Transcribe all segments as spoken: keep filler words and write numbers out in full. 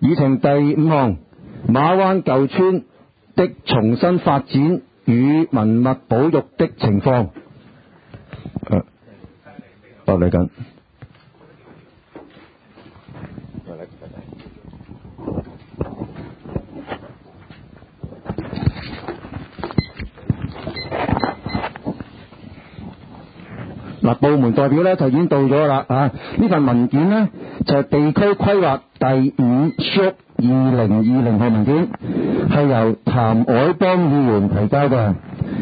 議程第五項，馬灣舊村的重新發展與文物保育的情況。誒，答你緊。嗱，部門代表咧就已經到咗啦啊！呢份文件呢，就係、是、地區規劃第五 shop 二零二零號文件，係由譚凱邦議員提交嘅。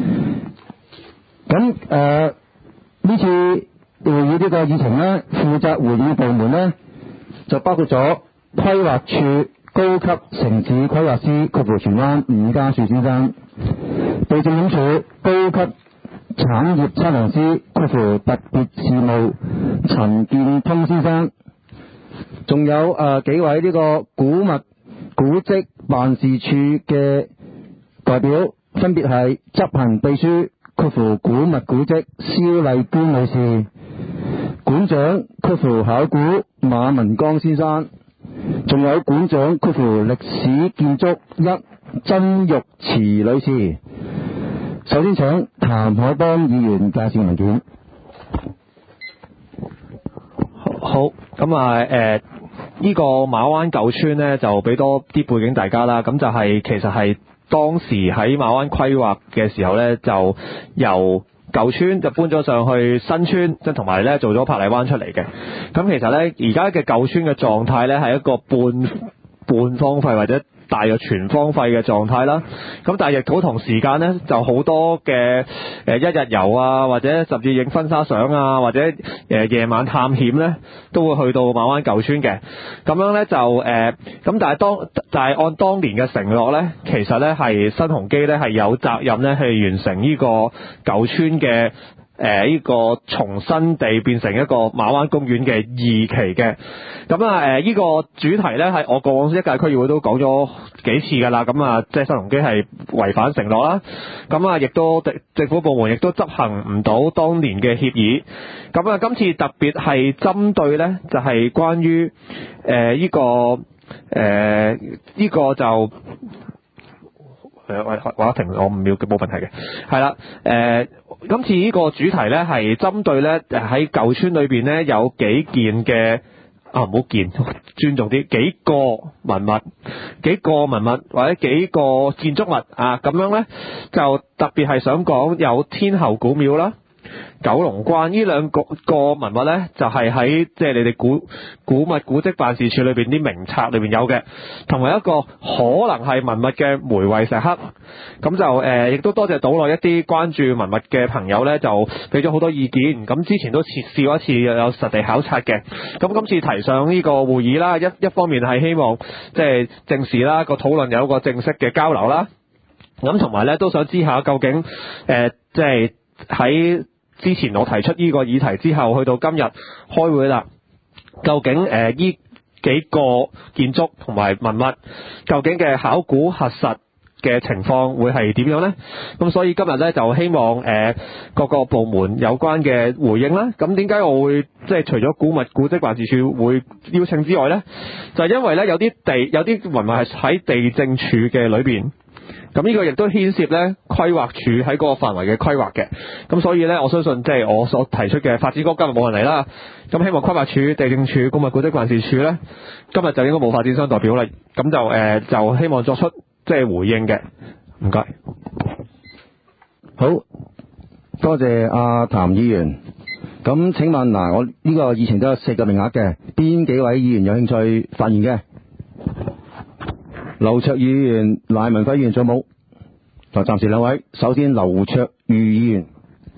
咁誒呢次會議呢個議程呢，負責回應嘅部門呢，就包括咗規劃處高級城市規劃師括弧荃灣伍家樹先生，地政總署高級產業測量師括弧特別事務陳建通先生，仲有誒、呃、幾位呢個古物古蹟辦事處嘅代表，分別係執行秘書括弧古物古蹟蕭麗娟女士，館長括弧考古馬文江先生，仲有館長括弧歷史建築一曾玉慈女士。首先請譚凱邦議員介紹文件。 好，咁啊，誒、呃，呢、這個馬灣舊村呢，就俾多啲背景大家啦。咁就係其實係當時喺馬灣規劃嘅時候呢，就由舊村就搬咗上去新村，即係同埋呢做咗柏麗灣出嚟嘅。咁其實呢，而家嘅舊村嘅狀態呢，係一個半半荒廢或者大約全荒廢嘅狀態啦，咁但係亦好同時間呢，就好多嘅誒一日遊啊，或者甚至影婚紗相啊，或者誒、呃、夜晚探險呢，都會去到馬灣舊村嘅。咁樣呢，就誒，咁、呃、但係當但係按當年嘅承諾呢，其實呢係新鴻基呢係有責任呢去完成呢個舊村嘅。誒呢、呃這個重新地變成一個馬灣公園嘅二期嘅，咁啊誒呢個主題呢，係我過往一屆區議會都講咗幾次㗎啦，咁啊即係新鴻基係違反承諾啦，咁啊亦都政府部門亦都執行唔到當年嘅協議，咁啊今次特別係針對呢，就係、是、關於誒呢個誒呢、呃這個就誒喂話停我五秒冇問題嘅，係啦誒。今次呢個主題呢，係針對呢喺舊村裏邊呢，有幾件嘅啊唔好件尊重啲幾個文物幾個文物或者幾個建築物啊咁樣呢，就特別係想講有天后古廟啦、九龍關呢兩個個文物呢，就係喺即係你哋古古物古蹟辦事處裏邊啲名冊裏邊有嘅，同埋一個可能係文物嘅梅惠石刻。咁就誒，亦、呃、都多謝島內一啲關注文物嘅朋友呢，就俾咗好多意見。咁之前都試過一次有實地考察嘅。咁今次提上呢個會議啦，一一方面係希望即係正視啦個討論有一個正式嘅交流啦。咁同埋呢，都想知下究竟誒即係喺之前我提出呢個議題之後，去到今日開會啦，究竟誒呢、呃、幾個建築同埋文物究竟嘅考古核實嘅情況會係點樣呢？咁所以今日呢，就希望誒、呃、各個部門有關嘅回應啦。咁點解我會即係除咗古物古蹟辦事處會邀請之外呢？就係、是、因為呢，有啲地有啲文物係喺地政處嘅裏邊。咁呢個亦都牽涉咧規劃署喺嗰個範圍嘅規劃嘅，咁所以咧我相信即係我所提出嘅發展局今日冇人嚟啦，咁希望規劃署、地政處、古物古蹟辦事處咧今日就應該冇發展商代表啦，咁就誒、呃、就希望作出即係回應嘅，唔該。 好多謝阿譚議員，咁請問嗱，我呢個議程都有四個名額嘅，邊幾位議員有興趣發言嘅？劉卓議員、賴文輝議員仲有冇？就暫時兩位。首先，劉卓宇議員。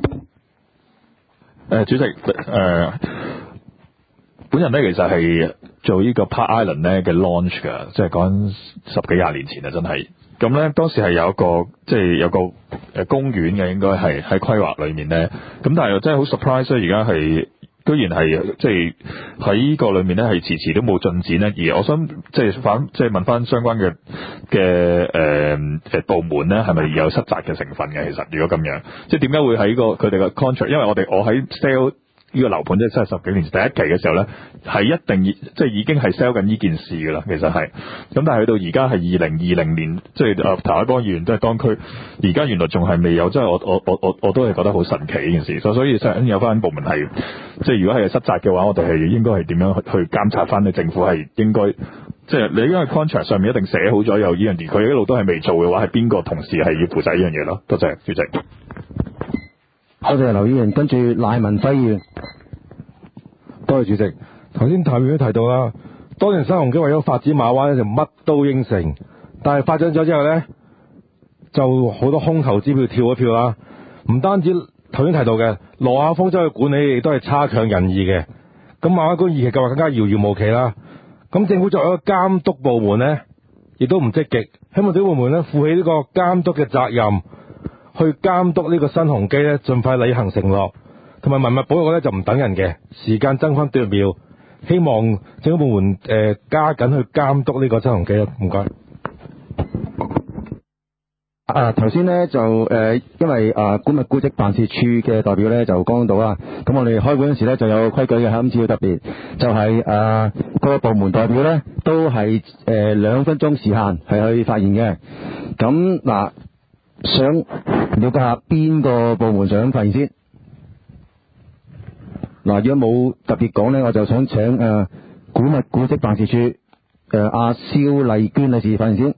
誒，主席，誒、呃，本人咧其實係做呢個 Park Island 咧嘅 launch 㗎，即係講十幾廿年前啊，真係。咁咧當時係有一個即係有個誒公園嘅，應該係喺規劃裏面咧。咁但係又真係好 surprise 咧，而家係。居然係即係喺呢個裏面咧，係遲遲都冇進展咧。而我想即係反即係問翻相關嘅嘅誒誒部門咧，係咪有失責嘅成分嘅？其實如果咁樣，即係點解會喺個佢哋嘅 contract？因為我哋我喺 sale 呢個樓盤即係真係十幾年前第一期嘅時候咧，係一定即係已經係 sell 緊呢件事㗎啦。其實係咁，但係去到而家係二零二零年，即係誒譚凱邦議員都係當區，而家原來仲係未有，即係我我我我我都係覺得好神奇呢件事。所以所以有翻部門係，即係如果係失責嘅話，我哋係應該係點樣去去監察翻咧？政府係應該即係你因為 contract 上面一定寫好咗有呢樣嘢，佢一路都係未做嘅話，係邊個同事係要負責呢樣嘢咯？多謝主席。 多謝劉議員，跟住賴文輝議員。 多謝主席。頭先譚議員都提到啦，當年新鴻基為咗發展馬灣咧，就乜都應承，但係發展咗之後咧，就好多空頭支票跳一票啦。唔單止頭先提到嘅羅亞方舟嘅管理亦都係差強人意嘅，咁馬灣公園二期計劃更加遙遙無期啦。咁政府作為一個監督部門咧，亦都唔積極，希望政府部門咧負起呢個監督嘅責任。去監督呢個新鴻基咧，盡快履行承諾，同埋文物保育咧就唔等人嘅，時間爭分奪秒，希望政府部門誒、呃、加緊去監督呢個新鴻基啦。唔該。 啊，頭先咧就誒、呃，因為啊古物古蹟辦事處嘅代表咧就講到啦，咁我哋開會嗰時咧就有規矩嘅，今次要特別就係、是、啊各個部門代表咧都係誒兩分鐘時限係去發言嘅，咁嗱。啊想了解下邊個部門想發言先？嗱，如果冇特別講咧，我就想請誒、呃、古物古蹟辦事處誒阿蕭麗娟女士發言先。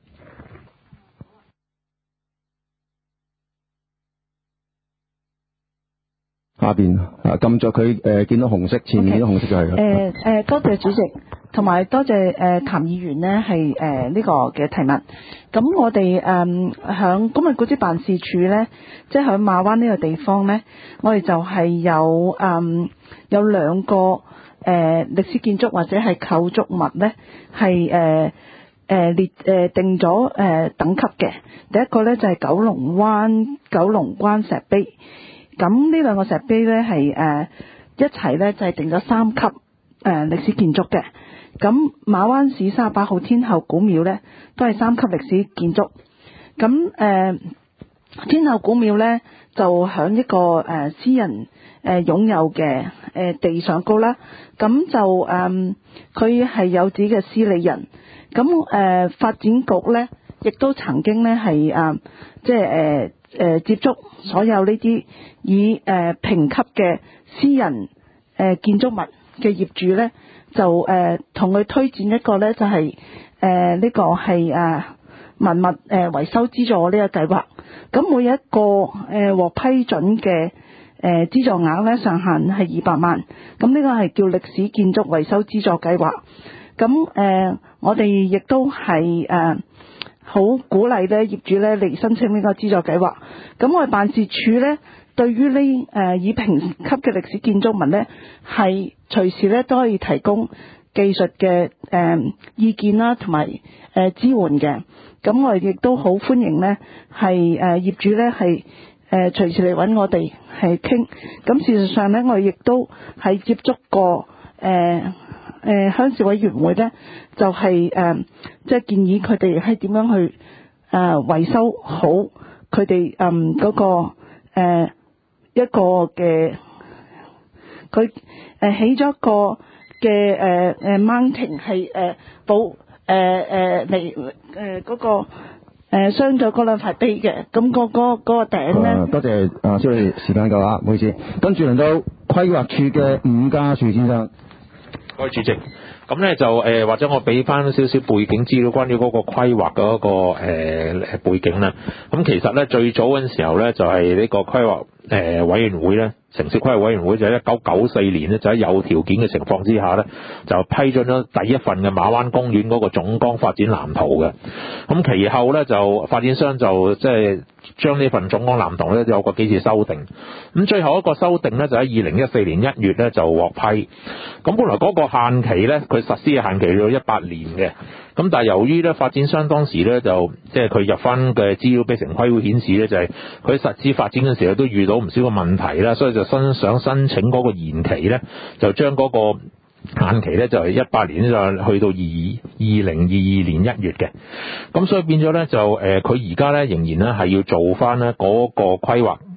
下邊啊，撳著佢誒見到紅色，前面都紅色就係啦。 誒誒，多謝主席，同埋多謝誒、呃、譚議員呢係誒呢個嘅提問。咁我哋誒響古物古蹟辦事處咧，即係響馬灣呢個地方咧，我哋就係有誒、嗯、有兩個誒、呃、歷史建築或者係構築物咧，係誒誒列誒、呃、定咗誒、呃、等級嘅。第一個咧就係、是、九龍灣九龍關石碑。咁呢兩個石碑咧係誒一齊咧就係定咗三級誒歷史建築嘅。咁馬灣市三十八號天后古廟咧都係三級歷史建築。咁誒、呃、天后古廟咧就響一個誒、呃、私人誒擁有嘅誒、呃、地上高啦。咁就誒佢係有自己嘅司理人。咁誒、呃、發展局咧亦都曾經咧係誒即係誒誒接觸所有呢啲以誒、呃、評級嘅私人誒、呃、建築物嘅業主咧，就誒同佢推薦一個咧就係誒呢個係誒、呃、文物誒維、呃、修資助呢個計劃。咁每一個誒獲、呃、批准嘅誒資助額咧上限係二百萬。咁呢個係叫歷史建築維修資助計劃。咁誒、呃、我哋亦都係誒好鼓勵咧業主咧嚟申請呢個資助計劃。咁我哋辦事處咧對於呢誒以評級嘅歷史建築物咧係隨時咧都可以提供技術嘅誒、呃、意見啦，同埋誒支援嘅。咁我哋亦都好歡迎咧係誒業主咧係誒隨時嚟揾我哋係傾。咁事實上咧我哋亦都係接觸過誒誒鄉事委員會咧，就係誒即係建議佢哋係點樣去誒、呃、維修好佢哋誒嗰個誒、呃、一個嘅佢誒起咗一個嘅誒誒 mounting 係誒保誒誒嚟誒嗰個誒傷咗嗰兩塊碑嘅。咁、嗰個嗰、嗰個頂咧、 呃，多謝啊，蕭女士，時間夠啦，唔好意思。跟住輪到規劃處嘅伍家樹先生。 各位主席，咁咧就誒、呃、或者我俾翻少少背景資料關於嗰個規劃嗰、嗰個誒、呃、背景啦。咁其實咧最早嗰陣時候咧就係、是、呢個規劃誒、呃、委員會咧，城市規劃委員會就喺一九九四年咧就喺有條件嘅情況之下咧就批准咗第一份嘅馬灣公園嗰個總綱發展藍圖嘅。咁其後咧就發展商就即係將呢份總綱藍圖咧有過幾次修訂。咁最後一個修訂咧就喺二零一四年一月咧就獲批。咁本來嗰個限期咧佢實施嘅限期要一百年嘅。咁但係由於咧發展商當時咧就即係佢入翻嘅資料俾城規會顯示咧就係佢實施發展嘅時候都遇到唔少嘅問題啦，所以就申想申請嗰個延期咧，就將嗰個限期咧就係一八年就去到二二零二二年一月嘅。咁所以變咗咧就誒佢而家咧仍然咧係要做翻咧嗰個規劃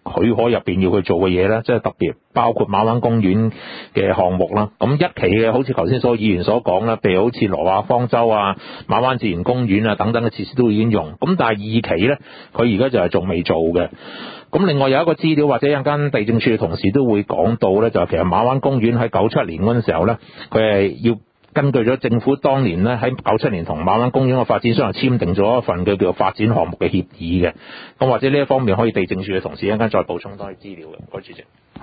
許可入邊要去做嘅嘢咧，即係特別包括馬灣公園嘅項目啦。咁一期嘅好似頭先所議員所講啦，譬如好似羅亞方舟啊、馬灣自然公園啊等等嘅設施都已經用。咁但係二期咧，佢而家就係仲未做嘅。咁另外有一個資料或者一陣間地政處嘅同事都會講到咧，就係其實馬灣公園喺九七年嗰陣時候咧，佢係要根據咗政府當年咧喺九七年同馬灣公園嘅發展商簽訂咗一份嘅叫做發展項目嘅協議嘅。咁或者呢一方面可以地政處嘅同事一陣間再補充多啲資料嘅。唔該主席。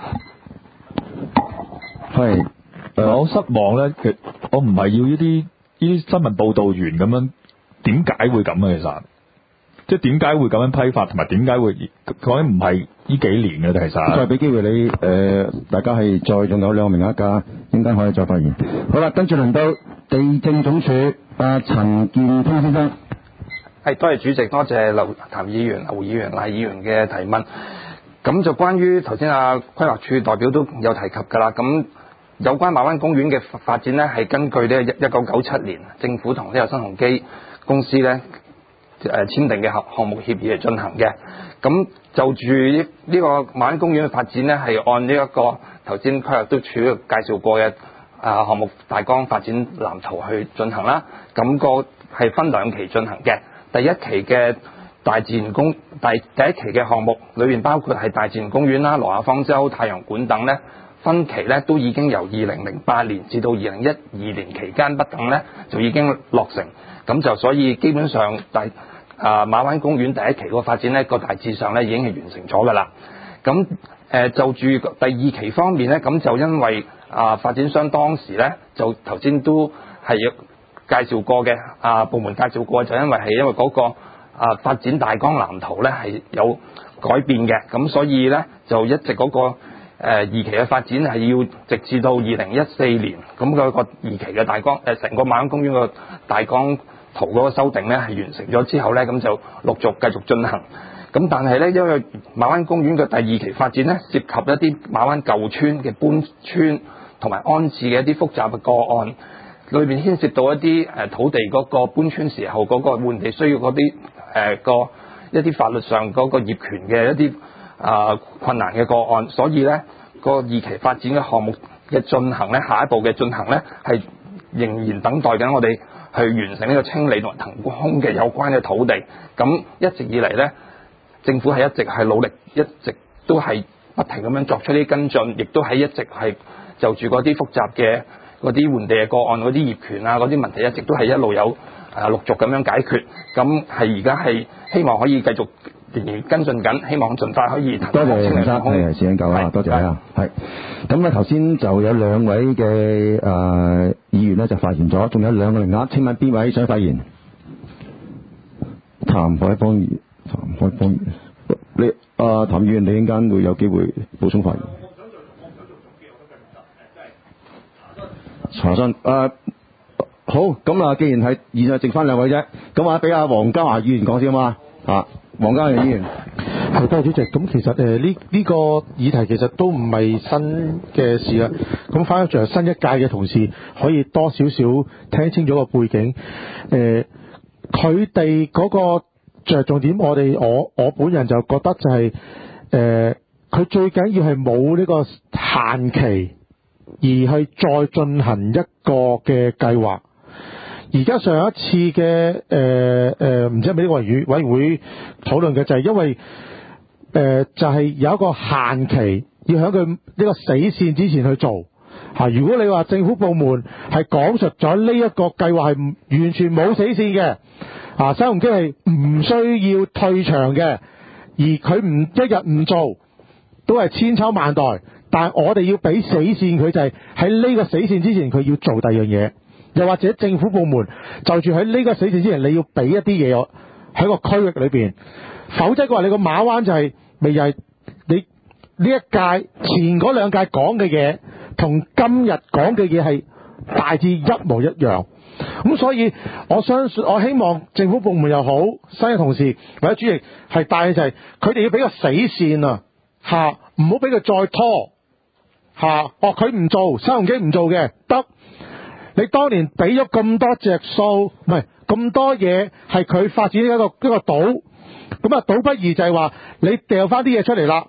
係誒、呃，我失望咧，其實我唔係要呢啲呢啲新聞報導員咁樣，點解會咁啊？其實即係點解會咁樣批發，同埋點解會講緊唔係呢幾年嘅其實。 再俾機會你誒、呃，大家係再仲有兩個名額㗎，應該可以再發言。好啦，跟住輪到地政總署阿陳建通先生。 係，多謝主席，多謝劉譚議員、劉議員、賴議員嘅提問。咁就關於頭先啊規劃署代表都有提及㗎啦。咁有關馬灣公園嘅發展呢，係根據呢一九九七年政府同呢個新鴻基公司呢誒簽訂嘅項項目協議嚟進行嘅。咁就住呢個馬灣公園嘅發展呢，係按呢一個頭先規劃都處介紹過嘅啊項目大綱發展藍圖去進行啦。咁個係分兩期進行嘅。第一期嘅大自然公第第一期嘅項目裏面包括係大自然公園啦、羅亞方舟、太陽館等呢，分期呢都已經由二零零八年至到二零一二年期間不等呢就已經落成。咁就所以基本上大啊馬灣公園第一期個發展呢個大致上呢已經係完成咗㗎啦。咁誒、呃、就住第二期方面呢，咁就因為啊發展商當時呢就頭先都係介紹過嘅啊部門介紹過，就因為係因為嗰、那個啊發展大綱藍圖咧係有改變嘅，咁所以咧就一直嗰、那個誒、呃、二期嘅發展係要直至到二零一四年，咁嗰個二期嘅大綱誒成個馬灣公園個大綱圖嗰個修訂咧係完成咗之後咧，咁就陸續繼續進行。咁但係咧，因為馬灣公園嘅第二期發展咧，涉及一啲馬灣舊村嘅搬村同埋安置嘅一啲複雜嘅個案。裏邊牽涉到一啲誒土地嗰個搬遷時候嗰個換地需要嗰啲誒個一啲法律上嗰個業權嘅一啲啊、呃、困難嘅個案，所以咧個二期發展嘅項目嘅進行咧，下一步嘅進行咧係仍然等待緊我哋去完成呢個清理同埋騰空嘅有關嘅土地。咁一直以嚟咧，政府係一直係努力，一直都係不停咁樣作出啲跟進，亦都係一直係就住嗰啲複雜嘅嗰啲換地嘅個案，嗰啲業權啊，嗰啲問題一直都係一路有啊陸續咁樣解決。咁係而家係希望可以繼續仍然跟進緊，希望盡快可以騰空。 多謝陳生，係時間夠啦，多謝啊。係咁咧，頭先就有兩位嘅誒、呃、議員咧就發言咗，仲有兩個名額。請問邊位想發言？譚凱邦議員，譚凱邦議員，你啊譚議員，你陣間會有機會補充發言。查詢誒、呃、好，咁啊，既然係現在剩翻兩位啫，咁啊，俾阿黃家華議員講先好嘛？啊，黃家華議員， 係多謝主席。咁其實誒呢呢個議題其實都唔係新嘅事啦。咁翻咗新一屆嘅同事可以多少少聽清楚個背景。誒，佢哋嗰個着重點，我哋我我本人就覺得就係、是、誒，佢、呃、最緊要係冇呢個限期。而去再進行一個嘅計劃。而家上一次嘅誒誒唔知係咪呢個委員委員會討論嘅就係因為誒、呃、就係、是、有一個限期，要喺佢呢個死線之前去做嚇、啊。如果你話政府部門係講述咗呢一個計劃係完全冇死線嘅啊，新鴻基係唔需要退場嘅，而佢唔一日唔做都係千秋萬代。但係我哋要俾死線佢，就係喺呢個死線之前佢要做第二樣嘢，又或者政府部門就住喺呢個死線之前你要俾一啲嘢喺個區域裏邊，否則嘅話你個馬灣就係未係你呢一屆前嗰兩屆講嘅嘢同今日講嘅嘢係大致一模一樣。咁所以我相信我希望政府部門又好，新嘅同事或者主席係帶嘅就係佢哋要俾個死線啊吓，唔好俾佢再拖。吓、啊，哦，佢唔做，新鴻基唔做嘅，得。你當年俾咗咁多隻數，唔係咁多嘢，係佢發展一個一個島，咁啊，倒不如就係話你掉翻啲嘢出嚟啦，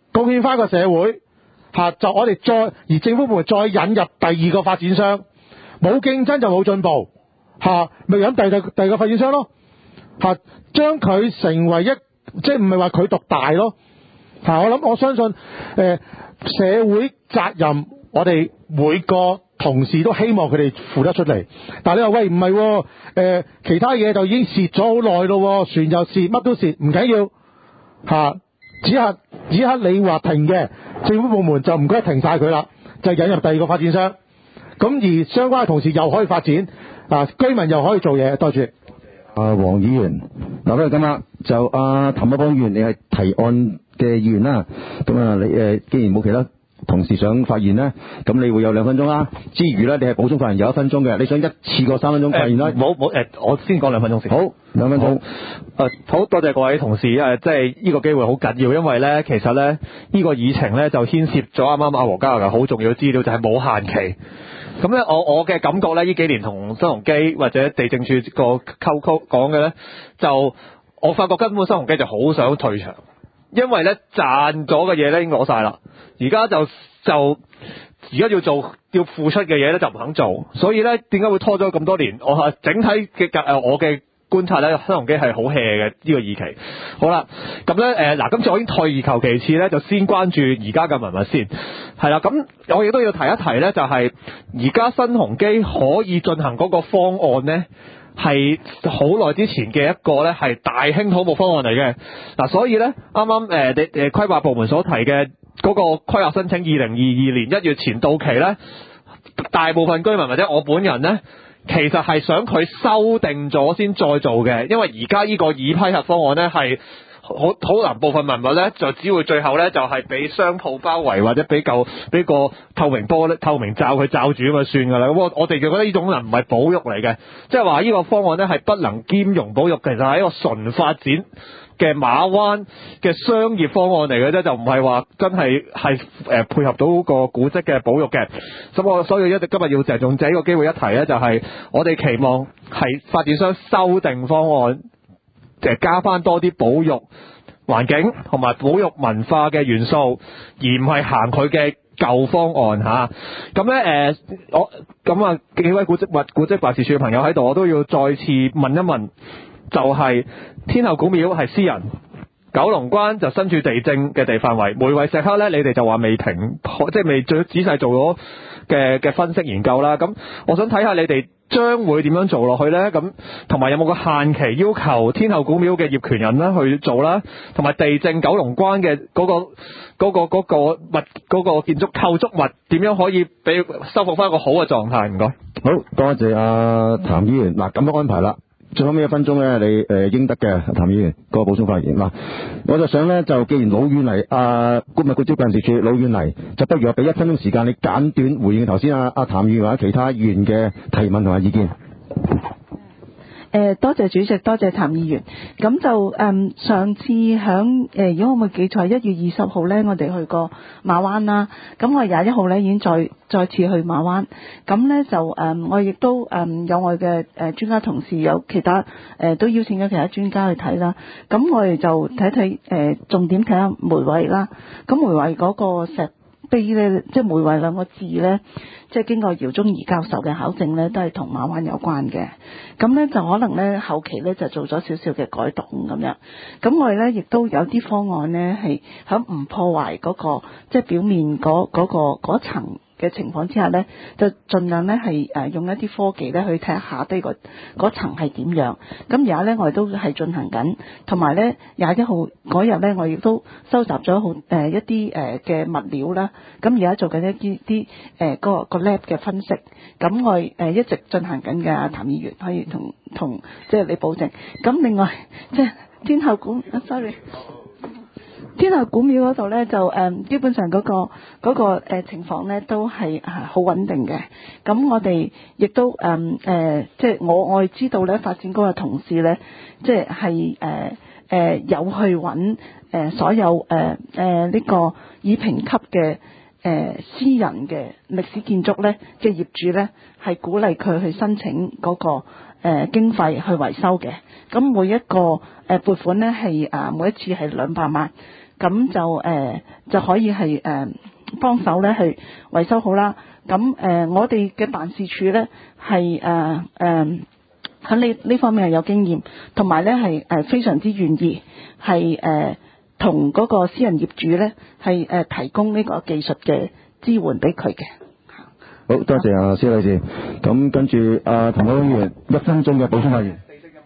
貢獻翻個社會嚇，就我哋再而政府部門再引入第二個發展商，冇競爭就冇進步嚇，咪引第第第二個發展商咯嚇，將佢成為一即係唔係話佢獨大咯嚇，我諗我相信誒、呃、社會責任，我哋每個同事都希望佢哋付得出嚟，但係你話喂唔係喎，誒其他嘢就已經蝕咗好耐咯，船又蝕，乜都蝕，唔緊要嚇，只係只係你話停嘅，政府部門就唔該停晒佢啦，就引入第二個發展商，咁而相關嘅同事又可以發展，啊居民又可以做嘢，多謝。 啊，黃議員，嗱，不如今日就阿譚一邦議員，你係提案嘅議員啦，咁啊，你誒既然冇其他同事想發言咧，咁你會有兩分鐘啦。之餘咧，你係補充發言有一分鐘嘅，你想一次過三分鐘發言啦？ 冇冇誒，我先講兩分鐘先。 好，兩分鐘。 誒、呃，好多謝各位同事誒，即係呢個機會好緊要，因為咧，其實咧呢、呢個議程咧就牽涉咗啱啱阿黃家和嘅好重要資料，就係、是、冇限期。咁咧，我我嘅感覺咧，呢幾年同新鴻基或者地政處個溝溝講嘅咧，就我發覺根本新鴻基就好想退場，因為咧賺咗嘅嘢咧已經攞晒啦，而家就就而家要做要付出嘅嘢咧就唔肯做，所以咧點解會拖咗咁多年？我係整體嘅誒我嘅觀察咧，新鴻基係好 hea 嘅呢個議期。好啦，咁咧誒嗱，今次我已經退而求其次咧，就先關注而家嘅文物先。係啦，咁我亦都要提一提咧，就係而家新鴻基可以進行嗰個方案咧，係好耐之前嘅一個咧係大興土木方案嚟嘅。嗱，所以咧啱啱誒誒規劃部門所提嘅嗰個規劃申請二零二二年一月前到期咧，大部分居民或者我本人咧，其實係想佢修訂咗先再做嘅，因為而家呢個已批核方案咧係好好難部分文物咧，就只會最後咧就係俾商鋪包圍或者俾嚿俾個透明玻璃透明罩佢罩住咁就算㗎啦。咁我我哋就覺得呢種人唔係保育嚟嘅，即係話呢個方案咧係不能兼容保育，其實係一個純發展嘅馬灣嘅商業方案嚟嘅啫，就唔係話真係係誒配合到個古蹟嘅保育嘅。咁我所以一直今日要鄭重借呢個機會一提咧，就係我哋期望係發展商修訂方案，誒加翻多啲保育環境同埋保育文化嘅元素，而唔係行佢嘅舊方案嚇。咁咧誒，我咁啊幾位古蹟物古蹟辦事處嘅朋友喺度，我都要再次問一問。就係天后古廟係私人，九龍關就身處地政嘅地範圍。梅圍石刻咧，你哋就話未停，即係未最仔細做咗嘅嘅分析研究啦。咁我想睇下你哋將會點樣做落去咧？咁同埋有冇個限期要求天后古廟嘅業權人咧去做啦？同埋地政九龍關嘅嗰個嗰個嗰個物嗰個建築構築物點樣可以俾修復翻一個好嘅狀態？唔該。 好多謝阿譚議員。嗱，咁樣安排啦。最後尾一分鐘咧，你誒、呃、應得嘅，譚議員個補充發言嗱，我就想咧就既然老遠嚟，啊古物古蹟辦事處老遠嚟，就不如我俾一分鐘時間你簡短回應頭先阿阿譚議員或者其他議員嘅提問同埋意見。 誒、呃，多謝主席，多謝譚議員。咁就誒、嗯，上次響誒、呃，如果我冇記錯，一月二十號咧，我哋去過馬灣啦。咁我廿一號咧已經再再次去馬灣。咁咧就誒、嗯，我亦都誒、嗯、有我嘅誒專家同事，有其他誒、呃、都邀請咗其他專家去睇啦。咁我哋就睇睇誒，重點睇下梅圍啦。咁梅圍嗰個石碑咧，即係梅圍兩個字咧。即係經過姚宗儀教授嘅考證咧，都係同馬灣有關嘅。咁咧就可能咧後期咧就做咗少少嘅改動咁樣。咁我哋咧亦都有啲方案咧係喺唔破壞嗰個即係表面嗰嗰個嗰層嘅情況之下咧，就盡量咧係誒用一啲科技咧去睇下下低個嗰層係點樣。咁而家咧我哋都係進行緊，同埋咧廿一號嗰日咧我亦都收集咗好誒一啲誒嘅物料啦。咁而家做緊一啲啲誒個個 lab 嘅分析。咁我誒一直進行緊嘅，阿譚議員可以同同即係你保證。咁另外即係天后古啊 ，sorry。天后古廟嗰度咧就誒、嗯、基本上嗰、那個嗰、那個誒、呃、情況咧都係係好穩定嘅。咁我哋亦都誒誒、嗯呃、即係我我哋知道咧發展局嘅同事咧，即係係誒誒有去揾誒、呃、所有誒誒呢個已評級嘅誒、呃、私人嘅歷史建築咧嘅業主咧，係鼓勵佢去申請嗰、那個誒、呃、經費去維修嘅。咁每一個誒、呃、撥款咧係啊每一次係兩百萬。 咁就誒、呃、就可以係誒幫手咧去維修好啦。咁誒、呃、我哋嘅辦事處咧係誒誒喺呢呢方面係有經驗，同埋咧係誒非常之願意係誒同嗰個私人業主咧係誒提供呢個技術嘅支援俾佢嘅。 好多謝啊，施女士。咁跟住啊，譚議員一分鐘嘅補充發言。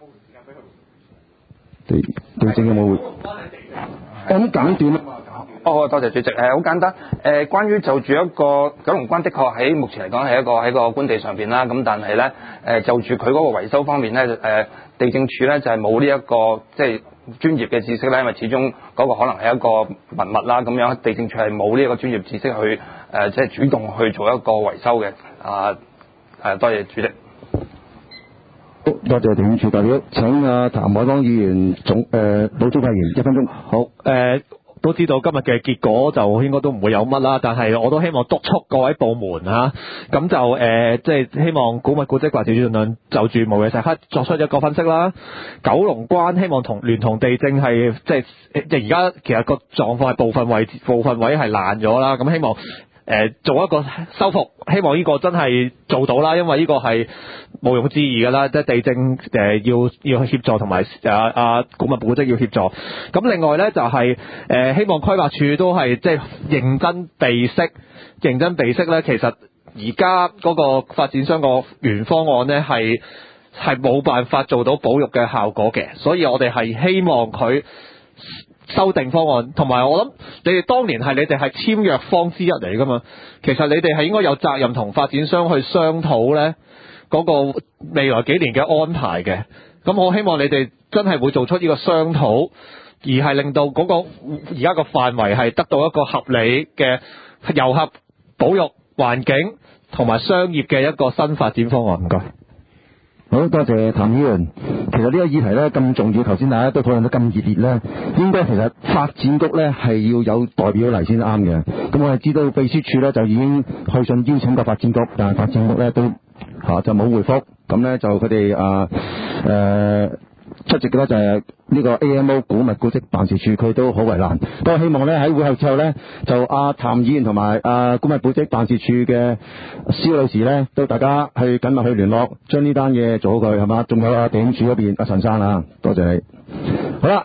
地地政有冇？咁簡短啊。 哦，多謝主席。誒、呃，好簡單。誒、呃，關於就住一個九龍關，的確喺目前嚟講係一個喺個官地上邊啦。咁但係咧，誒就住佢嗰個維修方面咧，誒、呃、地政處咧就係冇呢一個即係專業嘅知識咧，因為始終嗰個可能係一個文物啦，咁樣地政處係冇呢一個專業知識去誒、呃、即係主動去做一個維修嘅。啊誒，多謝主席。 多謝地政處代表，請啊譚凱邦議員總誒補充發言一分鐘。 好誒。呃都知道今日嘅結果就應該都唔會有乜啦，但係我都希望督促各位部門嚇，咁就誒即係希望古物古蹟辦事處盡量就住無嘢石刻作出一個分析啦。九龍關希望同聯同地政係即係即係而家其實個狀況係部分位部分位係爛咗啦，咁希望誒、呃、做一個修復，希望呢個真係做到啦，因為呢個係毋庸置疑㗎啦，即係地政誒、呃、要要去協助，同埋啊啊古物古蹟要協助。咁另外咧就係、是、誒、呃、希望規劃處都係即係認真備悉，認真備悉咧。其實而家嗰個發展商個原方案咧係係冇辦法做到保育嘅效果嘅，所以我哋係希望佢修訂方案，同埋我諗你哋當年係你哋係簽約方之一嚟㗎嘛，其實你哋係應該有責任同發展商去商討咧嗰個未來幾年嘅安排嘅。咁我希望你哋真係會做出呢個商討，而係令到嗰個而家個範圍係得到一個合理嘅遊客保育環境同埋商業嘅一個新發展方案。唔該。 好多謝譚議員。其實呢個議題咧咁重要，頭先大家都討論得咁熱烈咧，應該其實發展局咧係要有代表嚟先啱嘅。咁我哋知道秘書處咧就已經去信邀請過發展局，但係發展局咧都嚇、啊、就冇回覆。咁咧就佢哋啊誒出席嘅咧就係呢個 A M O 古物古蹟辦事處，佢都好為難。不過希望咧喺會後之後咧，就阿、啊、譚議員同埋阿古物古蹟辦事處嘅蕭女士咧，都大家去緊密去聯絡，將呢單嘢做好佢係嘛？仲有阿地政處嗰邊阿陳生啊，多謝你。好啦。